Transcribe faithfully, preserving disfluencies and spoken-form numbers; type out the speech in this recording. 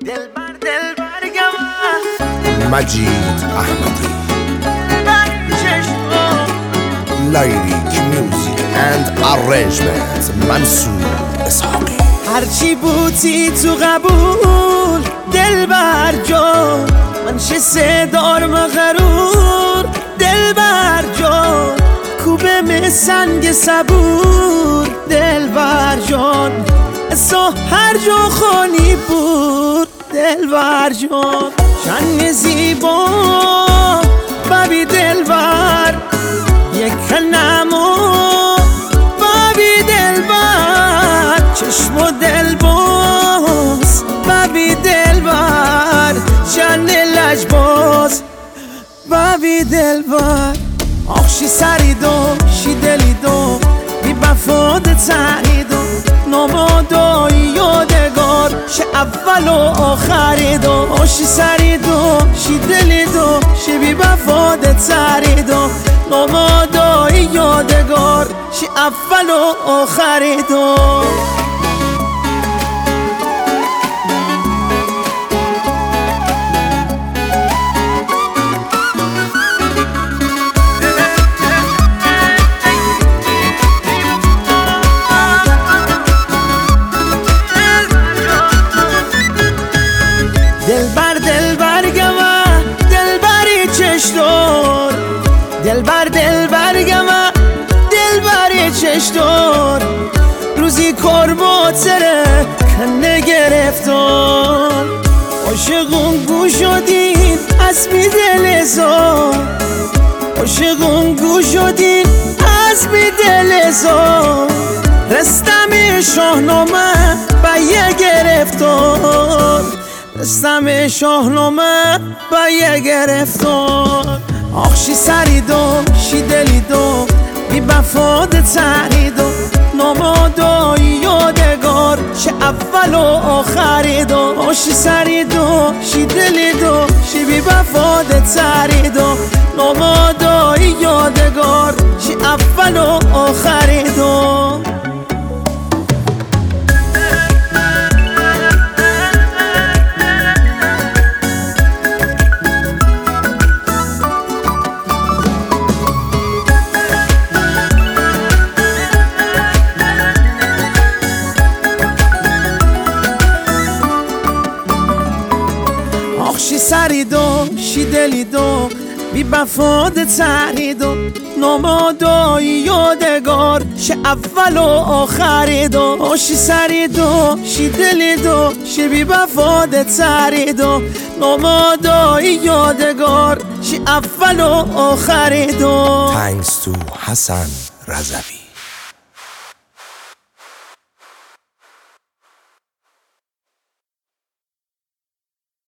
دلبر دلبر گم مجید احمدی لیریک میوزیک اند ارنجمنت منصور اسحاقی. هرچی بودی تو قبول دلبر جان، من چه صدار مغرور دلبر جان، کوبه می سنگ صبور دلبر جان، اسا هر جا خانی بود دلبر جان. چند زیبا بابی دلبر یک نمو بابی دلبر، چشم و دل باز بابی دلبر، چند لجباز بابی دلبر. آخشی سریدو شی دلیدو بی بفاد تریدو، نمادای یادگار شه اول و آخری دو. آخشی سریدو شی دلیدو شی بی بفاد تریدو، نمادای یادگار شه اول و آخری دو. دلبر دلبر گما دلبری چشتور، دلبر دلبر گما دلبری چشتور، روزی کرباتره کنه گرفتار. عاشقون گو شدین اسبی دل زار، عاشقون گو شدین اسبی دل زار، رستم شاهنامه با یه گرفتار، رستم شاهنامه با یه گرفتار. آخشی سریدو شی دلیدو بی بفاد تریدو، نمادای یادگار شه اول و آخری دو. آخشی سریدو شی دلیدو شی بی بفاد تریدو، نمادای یادگار شه اول و آخری دو. آخشی سریدو شی دلیدو بی بفاد تریدو، نمادای یادگار شه اول و آخری دو. آخشی سریدو شی دلیدو شی بی بفاد تریدو، نمادای یادگار شه اول و آخری دو. Thanks to حسن رضوی.